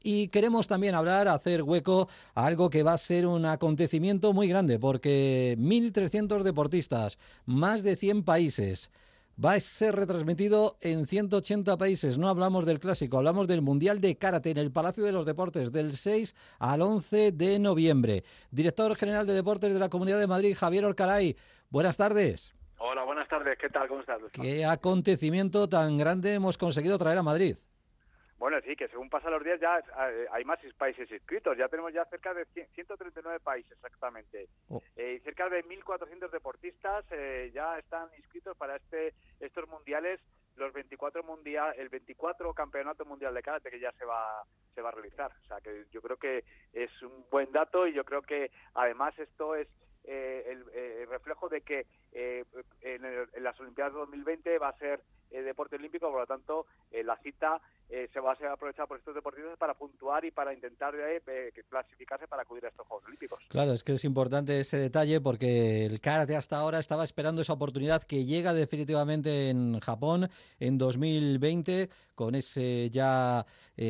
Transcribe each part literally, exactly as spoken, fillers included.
Y queremos también hablar, hacer hueco a algo que va a ser un acontecimiento muy grande, porque mil trescientos deportistas, más de cien países, va a ser retransmitido en ciento ochenta países. No hablamos del clásico, hablamos del Mundial de Karate en el Palacio de los Deportes del seis al once de noviembre. Director General de Deportes de la Comunidad de Madrid, Javier Orcaray. Buenas tardes. Hola, buenas tardes. ¿Qué tal? ¿Cómo estás? ¿Qué acontecimiento tan grande hemos conseguido traer a Madrid? Bueno, sí, que según pasan los días ya eh, hay más países inscritos. Ya tenemos ya cerca de ciento treinta y nueve países exactamente. Oh. Eh, y cerca de mil cuatrocientos deportistas eh, ya están inscritos para este estos mundiales, los veinticuatro mundial, el veinticuatro Campeonato Mundial de Karate que ya se va se va a realizar. O sea, que yo creo que es un buen dato y yo creo que además esto es eh, el, eh, el reflejo de que eh, en, el, en las Olimpiadas de dos mil veinte va a ser eh, deporte olímpico, por lo tanto eh, la cita eh, se va a ser aprovechada por estos deportistas para puntuar y para intentar eh, eh, clasificarse para acudir a estos Juegos Olímpicos. Claro, es que es importante ese detalle porque el karate hasta ahora estaba esperando esa oportunidad que llega definitivamente en Japón en dos mil veinte con ese ya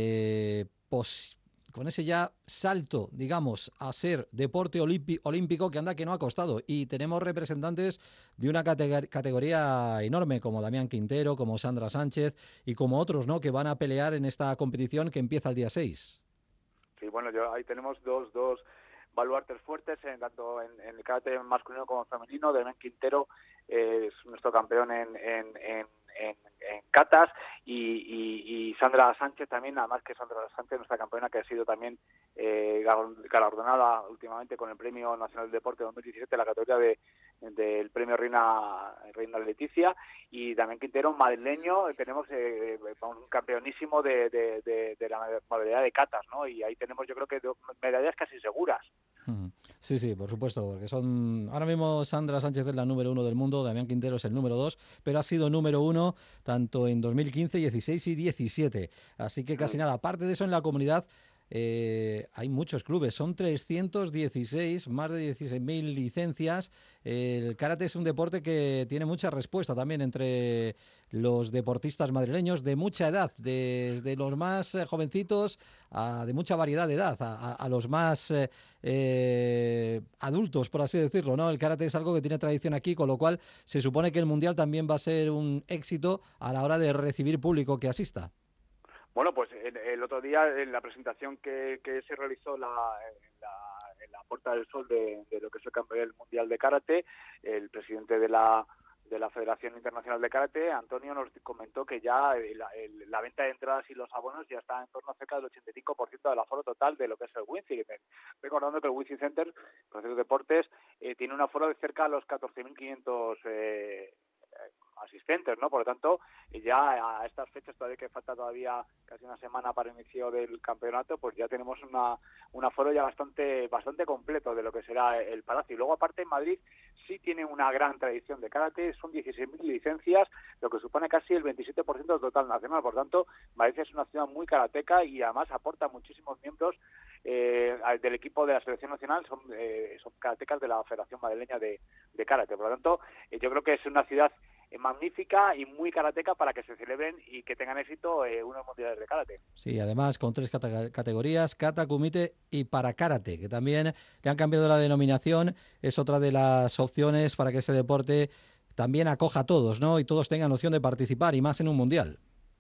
eh, pos con ese ya salto, digamos, a ser deporte olímpico que anda que no ha costado. Y tenemos representantes de una categor categoría enorme, como Damián Quintero, como Sandra Sánchez y como otros, ¿no?, que van a pelear en esta competición que empieza el día seis. Sí, bueno, yo, ahí tenemos dos, dos baluartes fuertes, en, tanto en, en el karate masculino como femenino. Damián Quintero eh, es nuestro campeón en, en, en En, en catas y, y, y Sandra Sánchez también, además que Sandra Sánchez, nuestra campeona, que ha sido también eh, galardonada últimamente con el Premio Nacional del Deporte dos mil diecisiete, la categoría de del Premio Reina Reina Leticia. Y también Quintero, madrileño, tenemos eh, un campeonísimo de, de, de, de la modalidad de catas, ¿no? Y ahí tenemos, yo creo que medallas casi seguras. Sí, sí, por supuesto, porque son... Ahora mismo Sandra Sánchez es la número uno del mundo, Damián Quintero es el número dos, pero ha sido número uno tanto en dos mil quince, dieciséis y diecisiete. Así que casi nada. Aparte de eso, en la comunidad eh, hay muchos clubes, son trescientos dieciséis, más de dieciséis mil licencias. El karate es un deporte que tiene mucha respuesta también entre los deportistas madrileños de mucha edad, desde de los más jovencitos a de mucha variedad de edad, a, a, a los más eh, eh, adultos, por así decirlo, ¿no? El karate es algo que tiene tradición aquí, con lo cual se supone que el Mundial también va a ser un éxito a la hora de recibir público que asista. Bueno, pues el, el otro día en la presentación que, que se realizó la, en, la, en la Puerta del Sol de, de lo que es el campeonato mundial de karate, el presidente de la de la Federación Internacional de Karate, Antonio, nos comentó que ya el, el, la venta de entradas y los abonos ya está en torno a cerca del ochenta y cinco por ciento del aforo total de lo que es el Winci. Recordando que el Winci Center, por cierto, deportes, eh, tiene un aforo de cerca a los catorce mil quinientos eh, asistentes, ¿no? Por lo tanto, ya a estas fechas, todavía que falta todavía casi una semana para el inicio del campeonato, pues ya tenemos una un aforo ya bastante bastante completo de lo que será el Palacio. Y luego, aparte, en Madrid sí tiene una gran tradición de karate, son dieciséis mil licencias, lo que supone casi el veintisiete por ciento del total nacional. Por tanto, Madrid es una ciudad muy karateca y además aporta muchísimos miembros eh, del equipo de la selección nacional, son, eh, son karatecas de la Federación Madrileña de, de Karate. Por lo tanto, eh, yo creo que es una ciudad magnífica y muy karateca para que se celebren y que tengan éxito eh, unos mundiales de karate. Sí, además con tres cate categorías, kata, kumite y para karate, que también le han cambiado la denominación, es otra de las opciones para que ese deporte también acoja a todos, ¿no? Y todos tengan opción de participar, y más en un mundial.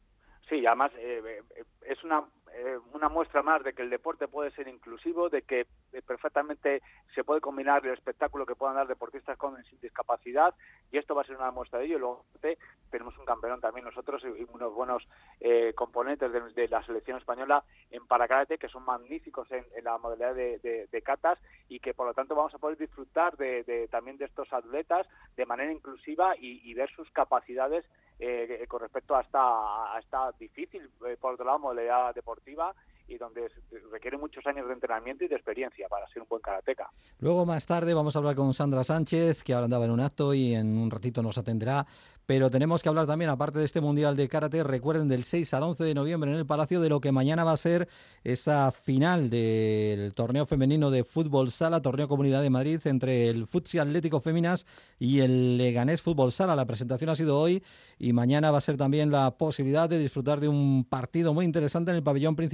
Sí, además eh, es una eh, una muestra más de que el deporte puede ser inclusivo, de que eh, perfectamente se puede combinar el espectáculo que puedan dar deportistas con sin discapacidad, y esto va a ser una muestra de ello. Luego tenemos un campeón también nosotros y unos buenos eh, componentes de, de la selección española en parakarate, que son magníficos en, en la modalidad de, de, de katas, y que por lo tanto vamos a poder disfrutar de, de, también de estos atletas de manera inclusiva y, y ver sus capacidades eh, con respecto a esta, a esta difícil, eh, por otro lado, modalidad deportiva, y donde requiere muchos años de entrenamiento y de experiencia para ser un buen karateca. Luego, más tarde, vamos a hablar con Sandra Sánchez, que ahora andaba en un acto y en un ratito nos atenderá. Pero tenemos que hablar también, aparte de este Mundial de Karate, recuerden, del seis al once de noviembre en el Palacio, de lo que mañana va a ser esa final del torneo femenino de fútbol sala, torneo Comunidad de Madrid, entre el Futsi Atlético Féminas y el Leganés Fútbol Sala. La presentación ha sido hoy y mañana va a ser también la posibilidad de disfrutar de un partido muy interesante en el Pabellón Príncipe Felipe de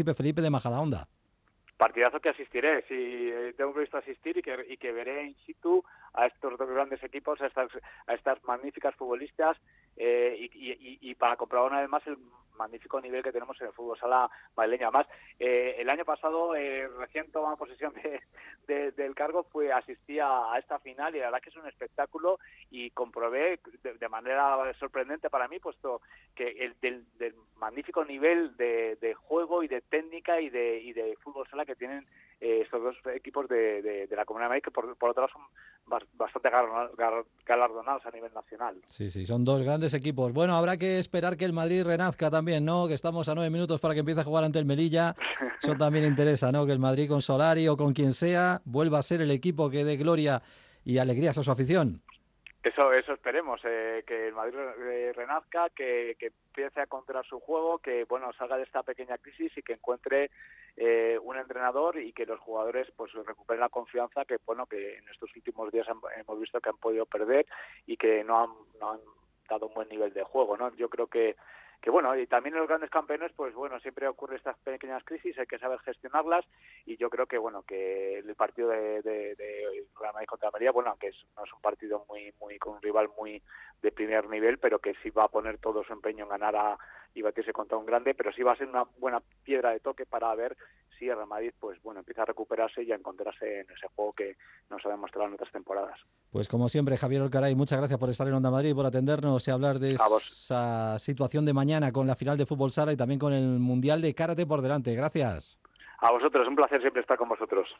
de Majadahonda. Partidazo que asistiré, sí, eh, tengo previsto asistir y que, y que veré in situ a estos dos grandes equipos, a estas, a estas magníficas futbolistas eh, y, y, y para comprobar una vez más el magnífico nivel que tenemos en el fútbol sala madrileño. Además, eh, el año pasado, eh, recién tomado posesión de, de, del cargo, fue asistí a, a esta final y la verdad que es un espectáculo y comprobé de, de manera sorprendente para mí, puesto que el del, del magnífico nivel de, de juego y de técnica y de, y de fútbol sala que tienen eh, estos dos equipos de, de, de la Comunidad de Madrid, que por, por otro lado son bastante galardonados a nivel nacional. Sí, sí, son dos grandes equipos. Bueno, habrá que esperar que el Madrid renazca también, ¿no? Que estamos a nueve minutos para que empiece a jugar ante el Melilla. Eso también interesa, ¿no? Que el Madrid con Solari o con quien sea vuelva a ser el equipo que dé gloria y alegrías a su afición. Eso, eso esperemos, eh, que el Madrid eh, renazca, que, que empiece a encontrar su juego, que bueno salga de esta pequeña crisis y que encuentre eh, un entrenador y que los jugadores pues recuperen la confianza que bueno que en estos últimos días han, hemos visto que han podido perder y que no han, no han dado un buen nivel de juego, ¿no? Yo creo que que bueno, y también en los grandes campeones, pues bueno, siempre ocurre estas pequeñas crisis, hay que saber gestionarlas, y yo creo que bueno, que el partido de, de, de Real Madrid contra Almería, bueno, aunque es, no es un partido muy, muy, con un rival muy de primer nivel, pero que sí va a poner todo su empeño en ganar a, y batirse contra un grande, pero sí va a ser una buena piedra de toque para ver si el Real Madrid, pues bueno, empieza a recuperarse y a encontrarse en ese juego que nos ha demostrado en otras temporadas. Pues como siempre, Javier Olcaray, muchas gracias por estar en Onda Madrid, por atendernos y hablar de esa situación de mañana con la final de fútbol sala y también con el Mundial de Karate por delante. Gracias. A vosotros, un placer siempre estar con vosotros.